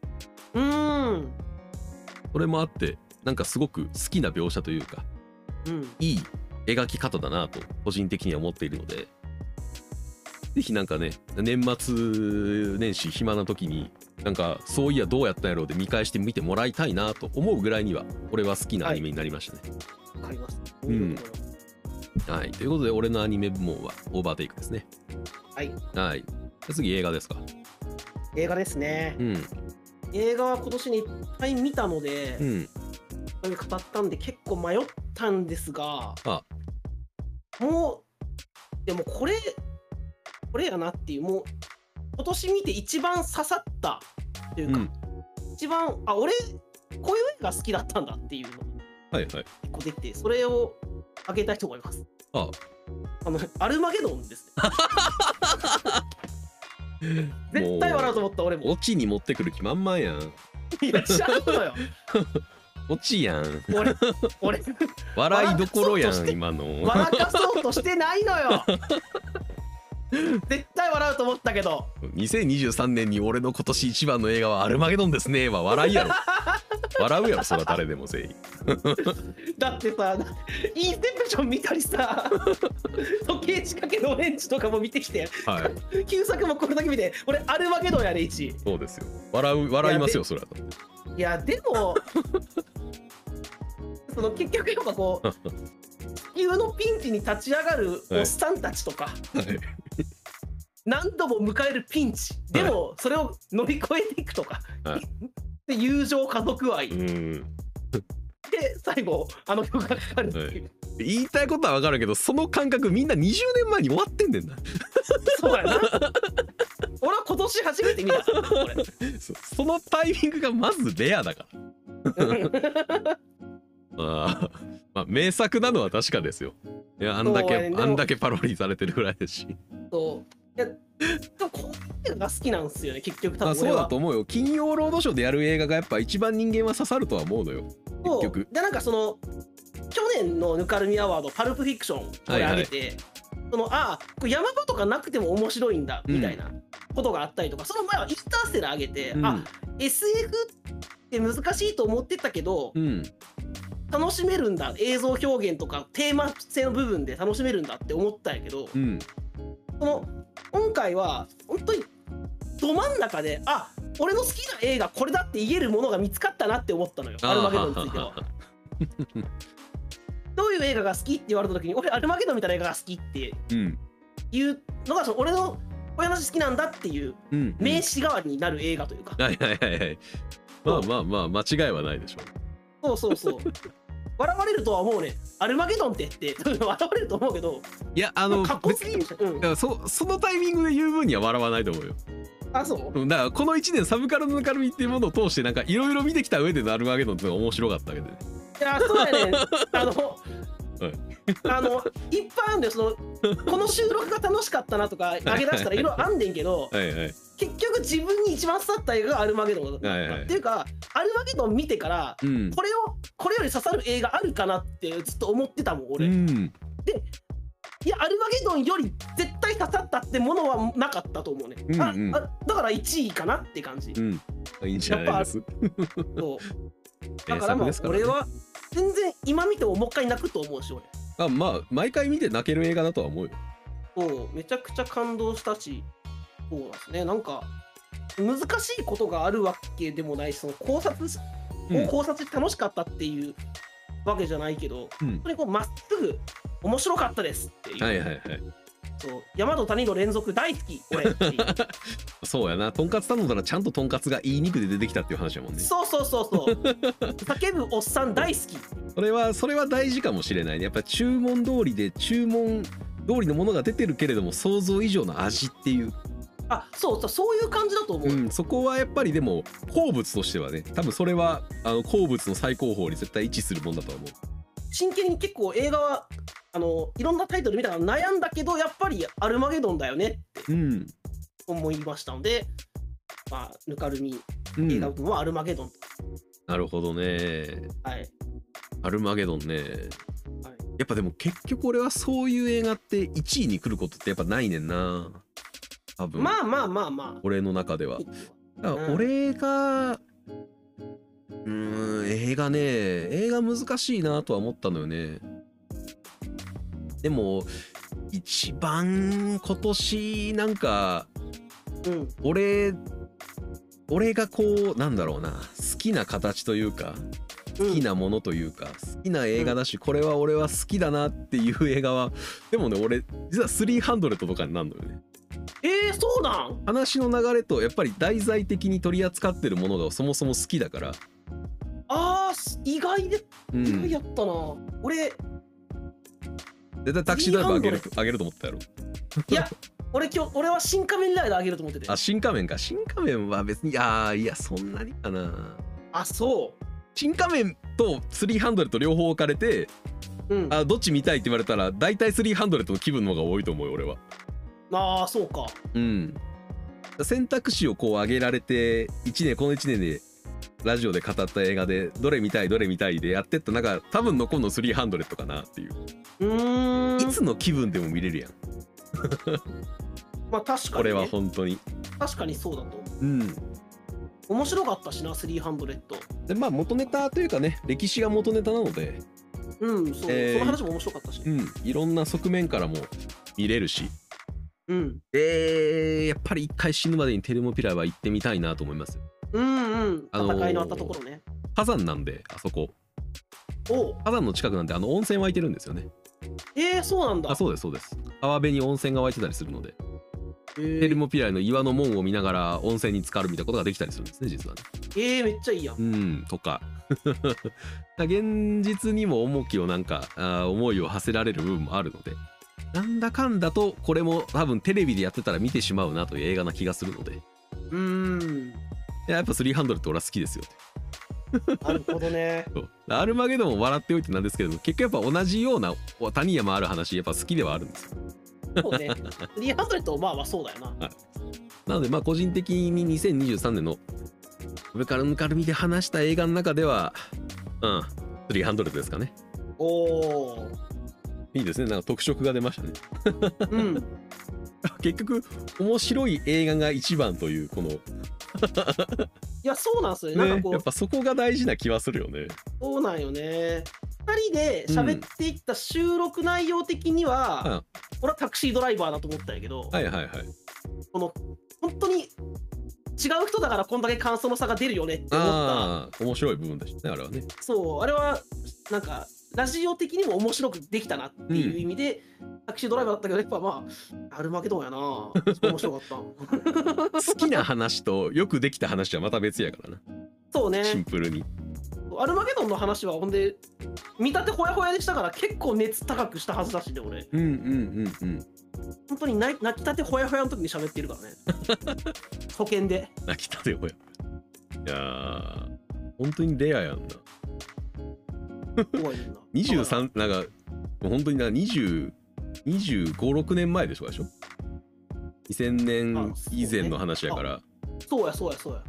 それもあってなんかすごく好きな描写というか、いい描き方だなと個人的には思っているので、ぜひなんかね年末年始暇な時になんかそういやどうやったんやろうで見返してみてもらいたいなと思うぐらいには俺は好きなアニメになりましたね。 わかります。 はい、ということで俺のアニメ部門はオーバーテイクですね。はい。次映画ですか。 映画ですね。映画は今年にいっぱい見たので、語ったんで結構迷ったんですが、もうでもこれやなっていう、もう今年見て一番刺さったというか、一番俺こういう映画好きだったんだっていうのが1個できて、それをあげたいと思います。アルマゲドンですね。絶対笑うと思った俺も。 オチに持ってくる気満々やん。 いらっしゃるのよ。 オチやん。 俺笑いどころやん今の。 笑かそうとしてないのよ。絶対笑うと思ったけど。 2023年に俺の今年一番の映画はアルマゲドンですねは笑いやろ。笑うやろそれは誰でも全員。 だってさ、インセプション見たりさ、時計仕掛けのオレンジとかも見てきて、旧作もこれだけ見て、俺アルマゲドンやで1。 そうですよ。笑いますよそれは。 いやでもその結局やっぱこう地球のピンチに立ち上がるおっさんたちとか、何度も迎えるピンチでもそれを乗り越えていくとか、で友情家族愛で最後曲がかかるっていう、 言いたいことは分かるけどその感覚みんな20年前に終わってんねんな。 そうやな。俺は今年初めて見たこれ。 そのタイミングがまずレアだから。名作なのは確かですよ。いやあんだけパロディされてるぐらいですし。 いやでもこういうのが好きなんですよね結局。多分そうだと思うよ。金曜ロードショーでやる映画がやっぱ一番人間は刺さるとは思うのよ結局。 でなんかその去年のぬかるみアワードパルプフィクションこれあげて、そのこれ山場とかなくても面白いんだみたいなことがあったりとか、その前はインターステラーあげて、SF って難しいと思ってたけど、楽しめるんだ、映像表現とかテーマ性の部分で楽しめるんだって思ったんやけど、その今回は本当にど真ん中で俺の好きな映画これだって言えるものが見つかったなって思ったのよ、アルマゲドンについては。どういう映画が好きって言われた時に俺アルマゲドンみたいな映画が好きっていうのが、俺のこういう話好きなんだっていう名詞代わりになる映画というか。 まあ間違いはないでしょう。そう笑われるとは思うね。アルマゲドンって笑われると思うけど、 いやかっこすぎるし、そのタイミングで言う分には笑わないと思うよ。 そうだからこの1年サブカルのぬかるみっていうものを通してなんかいろいろ見てきた上でのアルマゲドンっていうのが面白かったわけでね。 いやそうやね。いっぱいあるんだよ。この収録が楽しかったなとか投げ出したらいろいろあんねんけど、結局自分に一番刺さった映画がアルマゲドンだった。っていうかアルマゲドン見てから、これより刺さる映画あるかなってずっと思ってたもん俺。でいやアルマゲドンより絶対刺さったってものはなかったと思うね。だから1位かなって感じ。 いいんじゃないです。 だから俺は全然今見てももう一回泣くと思うし俺。 毎回見て泣ける映画だとは思うよ。 めちゃくちゃ感動したし、そうなんですね。なんか難しいことがあるわけでもないし、その考察して楽しかったっていうわけじゃないけど、本当にまっすぐ面白かったですっていう。 山と谷の連続大好き俺っていうそうやな、とんかつ頼んだらちゃんととんかつがいい肉で出てきたっていう話やもんね。 そう叫ぶおっさん大好き。 それは大事かもしれないね。やっぱ注文通りで注文通りのものが出てるけれども想像以上の味っていう。 そういう感じだと思う、 そこはやっぱりでも好物としてはね、多分それは好物の最高峰に絶対位置するもんだと思う。 真剣に結構映画はいろんなタイトル見たから悩んだけどやっぱりアルマゲドンだよねって思いましたので、まあぬかるみ映画部はアルマゲドンと。 なるほどね。 はい。 アルマゲドンね。やっぱでも結局俺はそういう映画って1位に来ることってやっぱないねんな。多分まあ俺の中では。俺が映画難しいなとは思ったのよね。でも一番今年なんか、俺がこうなんだろうな、好きな形というか好きなものというか好きな映画だし、これは俺は好きだなっていう映画はでもね、俺実は300とかになるのよね。 そうなん？ 話の流れとやっぱり題材的に取り扱ってるものがそもそも好きだから。 意外やったな。俺絶対タクシードライバーあげると思ったやろ。 いや俺は新仮面ライダーあげると思ってて。 新仮面か。新仮面は別にいやそんなにかな。 そう新仮面と300と両方置かれて、どっち見たいって言われたら大体300の気分の方が多いと思うよ俺は。 そうか。 選択肢をこう上げられてこの1年でラジオで語った映画でどれ見たいでやってった中、多分残るの300かなっていう。いつの気分でも見れるやん。 まあ確かに、ね、 これは本当に確かにそうだと思う。面白かったしな300 で、まあ元ネタというかね、歴史が元ネタなのでその話も面白かったし、 いろんな側面からも見れるし、やっぱり一回死ぬまでにテルモピラは行ってみたいなと思います。 戦いのあったところね。 火山なんであそこ。火山の近くなんで温泉湧いてるんですよね。 そうなんだ。 そうです。川辺に温泉が湧いてたりするので、テルモピラの岩の門を見ながら温泉に浸かるみたいなことができたりするんですね、実はね。 めっちゃいいやん。 とか現実にも重きを思いを馳せられる部分もあるので、なんだかんだとこれも多分テレビでやってたら見てしまうなという映画な気がするので、やっぱ300って俺は好きですよ。 なるほどね。 アルマゲドンも笑っておいてなんですけども、結局やっぱ同じような谷山ある話やっぱ好きではあるんですよ。 そうね。300まあそうだよな。 なので個人的に2023年の上からぬかるみで話した映画の中では300ですかね。いいですね。特色が出ましたね。結局面白い映画が一番というこのいやそうなんですよね。 やっぱそこが大事な気はするよね。 そうなんよね。2人で喋っていった収録内容的には、俺はタクシードライバーだと思ったんやけど、この本当に違う人だからこんだけ感想の差が出るよねって思った面白い部分でしたね、あれはね。 あれはラジオ的にも面白くできたなっていう意味で、タクシードライバーだったけど、やっぱアルマゲドンやな。面白かった。 好きな話とよくできた話はまた別やからな。 そうね。 シンプルに。 アルマゲドンの話はほんで見立てほやほやでしたから結構熱高くしたはずだしね、俺。本当に泣きたてほやほやの時に喋ってるからね。保険で。 泣きたてほや。いや本当にレアやんな。23本当に25、6年前でしょ2000年以前の話やから。 そうや。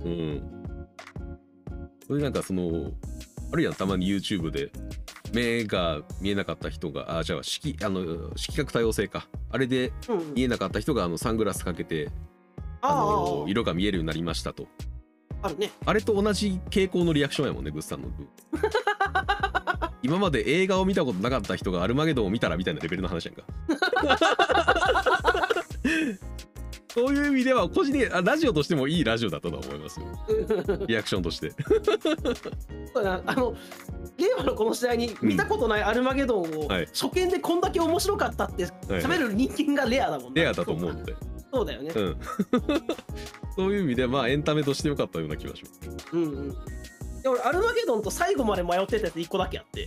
それあるいはたまに YouTube で目が見えなかった人が色覚多様性か、あれで見えなかった人がサングラスかけて色が見えるようになりましたと。 あるね。 あれと同じ傾向のリアクションやもんね、グッさんの分。今まで映画を見たことなかった人がアルマゲドンを見たらみたいなレベルの話やんか。そういう意味では個人的にラジオとしてもいいラジオだったと思いますよ。リアクションとして。 令和のこの時代に見たことないアルマゲドンを初見でこんだけ面白かったって喋る人間がレアだもんね。 レアだと思うんで。 そうだよね。 そういう意味でまあエンタメとして良かったような気がします。 で俺アルマゲドンと最後まで迷ってたやつ1個だけあって、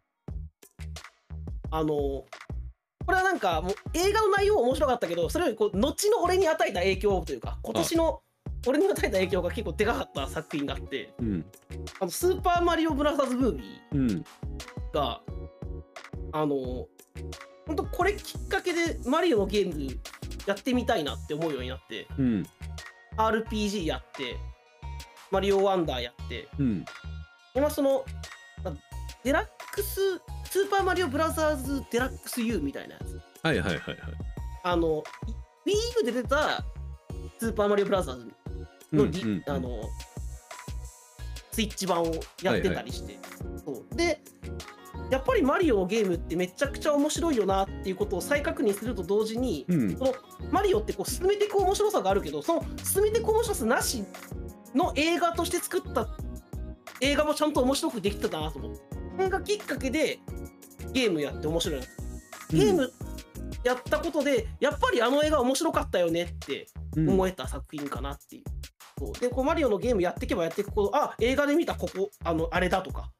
これはなんかもう映画の内容面白かったけど、それよりこう後の俺に与えた影響というか、今年の俺に与えた影響が結構でかかった作品があって、スーパーマリオブラザーズムービーが、本当これきっかけでマリオのゲームやってみたいなって思うようになって、RPG やってマリオワンダーやって、今そのデラックススーパーマリオブラザーズデラックス U みたいなやつ、Wii U で出たスーパーマリオブラザーズのスイッチ版をやってたりして、でやっぱりマリオのゲームってめちゃくちゃ面白いよなっていうことを再確認すると同時に、そのマリオってこう進めていく面白さがあるけど、その進めていく面白さなしの映画として作った映画もちゃんと面白くできてたなと思って、それがきっかけでゲームやって面白いな。ゲームやったことでやっぱりあの映画面白かったよねって思えた作品かなっていう。でこうマリオのゲームやっていけばやっていくほど、あ、映画で見たここあれだとか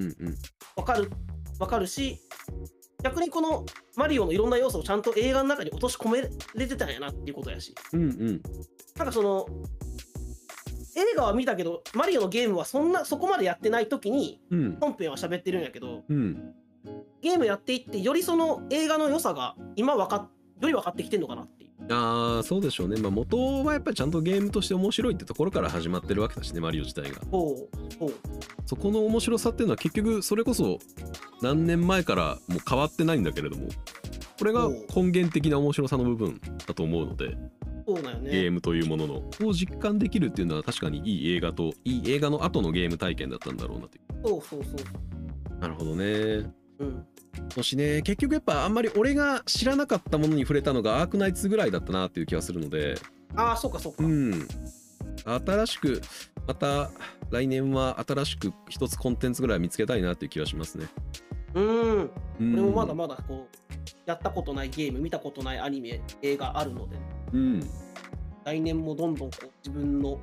分かるし、逆にこのマリオのいろんな要素をちゃんと映画の中に落とし込めれてたんやなっていうことやし、なんかその映画は見たけどマリオのゲームはそこまでやってない時に本編は喋ってるんやけど、ゲームやっていってよりその映画の良さが今より分かってきてんのかなっていう。 そうでしょうね。まあ元はやっぱりちゃんとゲームとして面白いってところから始まってるわけだしね、マリオ自体が。そこの面白さっていうのは結局それこそ何年前からもう変わってないんだけれども、これが根源的な面白さの部分だと思うので、 そうだよね、 ゲームというもののを実感できるっていうのは確かにいい映画の後のゲーム体験だったんだろうなという。なるほどね。そしね、結局やっぱあんまり俺が知らなかったものに触れたのがアークナイツぐらいだったなっていう気がするので、 そうか新しくまた来年は新しく一つコンテンツぐらい見つけたいなっていう気がしますね。 俺もまだまだこうやったことないゲーム、見たことないアニメ映画あるので、来年もどんどんこう自分の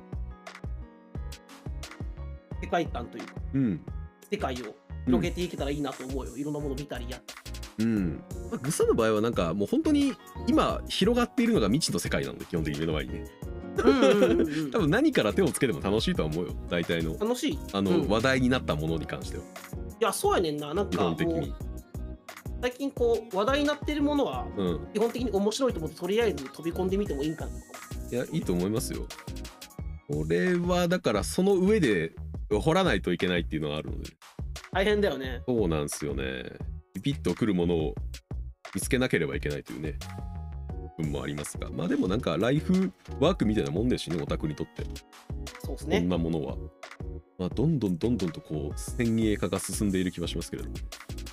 世界観というか、世界を広げていけたらいいなと思うよ。いろんなもの見たりやって。 グサの場合はなんかもう本当に今広がっているのが未知の世界なので、基本的に目の前にね。多分何から手をつけても楽しいとは思うよ、大体の。 楽しい。 話題になったものに関しては。 いや、そうやねんな。なんか基本的に最近こう話題になってるものは基本的に面白いと思って、とりあえず飛び込んでみてもいいんかな。 いや、いいと思いますよ。これはだからその上で掘らないといけないっていうのがあるので大変だよね。 そうなんですよね。ピッとくるものを見つけなければいけないというね分もありますが、まあでもなんかライフワークみたいなもんですしね、オタクにとって。 そうですね。 こんなものは、まあ、どんどんとこう先鋭化が進んでいる気はしますけれども、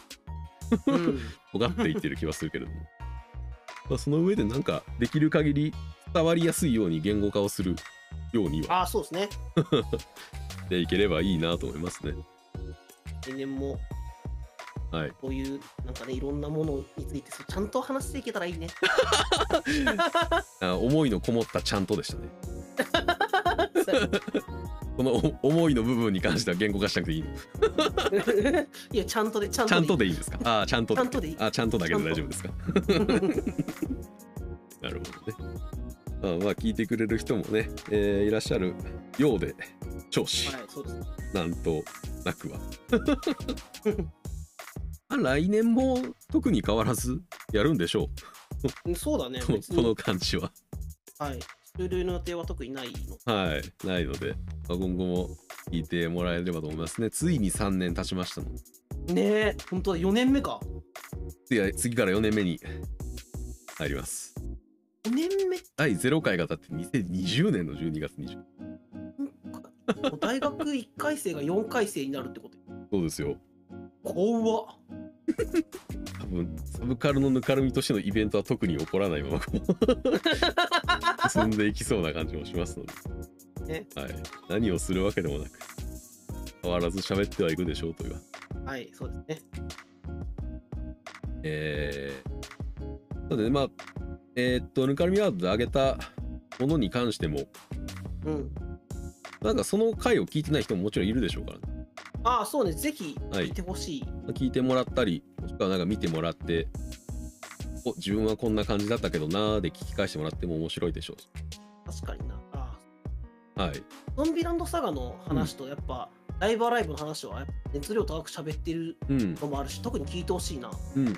尖っていってる気はするけれども、まあその上でなんかできる限り伝わりやすいように言語化をするようにはそうですねでいければいいなと思いますね。 来年もこういうなんかね、いろんなものについてちゃんと話していけたらいいね。 思いのこもったちゃんとでしたね。この思いの部分に関しては言語化しなくていいの？ いや、ちゃんとでいいんですか？ちゃんとでいい。ちゃんとだけで大丈夫ですか？なるほどね。まあ聞いてくれる人もね、いらっしゃるようで少子、なんとなくは。来年も特に変わらずやるんでしょう。そうだね。 この感じは。 終了の予定は特にないの。ないので、今後も聞いてもらえればと思いますね。ついに3年経ちましたの。 ねえ、本当だ、4年目か。 次から4年目に入ります。 4年目？ 第0回が経って2020年の12月20日。 大学1回生が4回生になるってこと？ そうですよ。 怖っ。 多分サブカルのぬかるみとしてのイベントは特に起こらないまま進んでいきそうな感じもしますので、何をするわけでもなく変わらず喋ってはいくでしょうというはい、そうですね。 なのでまあぬかるみワードで挙げたものに関しても、なんかその回を聞いてない人ももちろんいるでしょうからね。 ああ、そうね、ぜひ聞いてほしい。 聞いてもらったり、もしくはなんか見てもらって、自分はこんな感じだったけどなーで聞き返してもらっても面白いでしょうし。 確かにな。 はい。 ゾンビランドサガの話とやっぱ、ライブアライブの話は熱量高く喋ってるのもあるし、特に聞いてほしいな。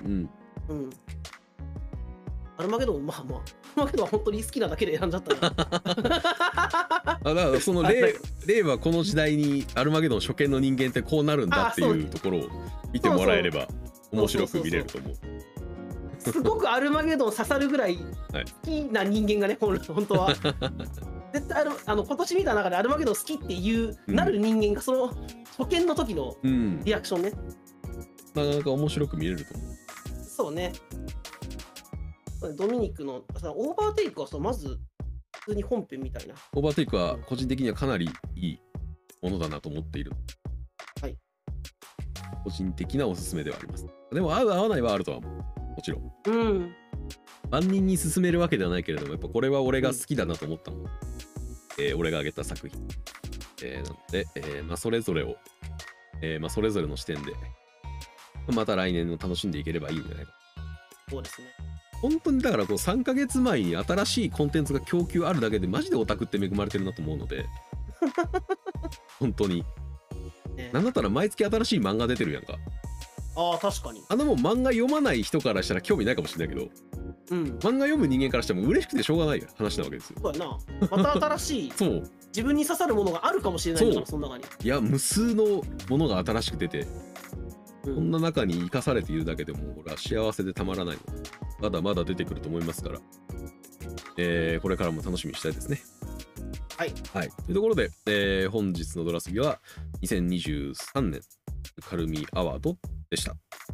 アルマゲドン、まあまあ、アルマゲドンは本当に好きなだけで選んじゃったな。だからその令和この時代にアルマゲドン初見の人間ってこうなるんだっていうところを見てもらえれば面白く見れると思う。 すごくアルマゲドン刺さるぐらい好きな人間がね、本当は。絶対今年見た中でアルマゲドン好きっていうなる人間がその初見の時のリアクションね。 なかなか面白く見れると思う。 そうね。ドミニクのオーバーテイクはまず普通に本編みたいな。 オーバーテイクは個人的にはかなりいいものだなと思っている。 はい。 個人的なおすすめではあります。でも合う合わないはあるとは思う。もちろん。万人に勧めるわけではないけれども、やっぱこれは俺が好きだなと思ったもの。俺が挙げた作品。なので、まあそれぞれを、まあそれぞれの視点で、また来年の楽しんでいければいいんじゃないか。 そうですね。 本当にだからこう3ヶ月前に新しいコンテンツが供給あるだけでマジでオタクって恵まれてるなと思うので本当に、なんだったら毎月新しい漫画出てるやんか。 ああ、確かに。 もう漫画読まない人からしたら興味ないかもしれないけど、漫画読む人間からしても嬉しくてしょうがない話なわけですよ。 そうやな。また新しいそう自分に刺さるものがあるかもしれないから、その中に。 いや、無数のものが新しく出て、こんな中に生かされているだけでも俺は幸せでたまらないので、まだまだ出てくると思いますから、これからも楽しみにしたいですね。 はい。 はい。というところで、本日のドラスギは2023年カルミアワードでした。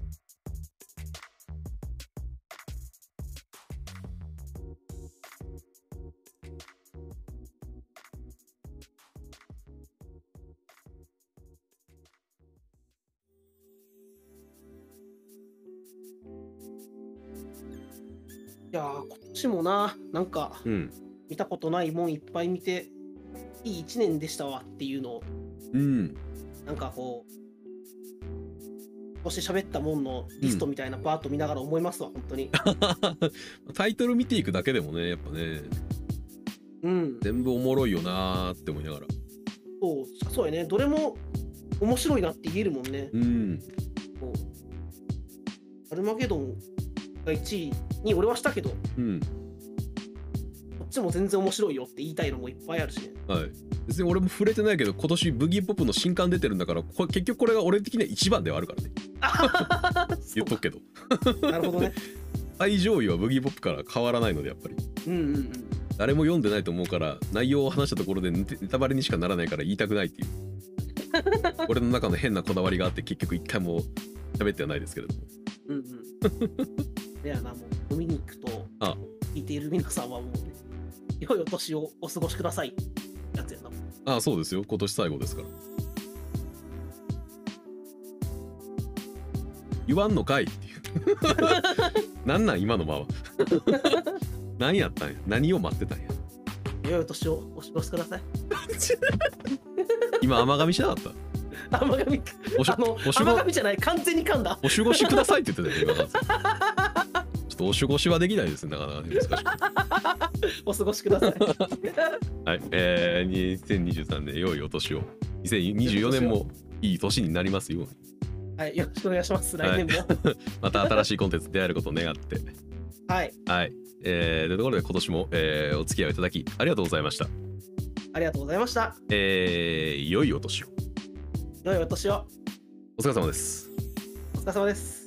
いやー、今年もなんか、見たことないもんいっぱい見ていい1年でしたわっていうのを、なんかこう今年喋ったもんのリストみたいなバーッと見ながら思いますわ、本当に。 タイトル見ていくだけでもね、やっぱね、全部おもろいよなーって思いながら。 そうやね、どれも面白いなって言えるもんね。アルマゲドンが1位に俺はしたけど、こっちも全然面白いよって言いたいのもいっぱいあるしね。 はい。別に俺も触れてないけど、今年ブギーポップの新刊出てるんだから、結局これが俺的には一番ではあるからね。言っとくけど。 なるほどね。 最上位はブギーポップから変わらないので、やっぱり。誰も読んでないと思うから、内容を話したところでネタバレにしかならないから言いたくないっていう。俺の中の変なこだわりがあって、結局一回も喋ってはないですけれども。 いやな、もうドミニクと聞いている皆さんはもうね、良いお年をお過ごしくださいやつやな。 そうですよ、今年最後ですから。言わんのかいっていうなんなん今の間は何やったんや、何を待ってたんや。 良いお年をお過ごしください今甘噛みしなかった？ 甘噛み甘噛みじゃない、完全に噛んだ。 お守護しくださいって言ってたよ今。ちょっとお守護しはできないですね、なかなか難しく。 お過ごしください。 はい、2023年良いお年を。2024年もいい年になりますように。 はい、よろしくお願いします。来年も。 また新しいコンテンツ出会えることを願って。 はい。 はい。というところで今年も、お付き合いをいただきありがとうございました。 ありがとうございました。 良いお年を。 良いお年を。 お疲れ様です。 お疲れ様です。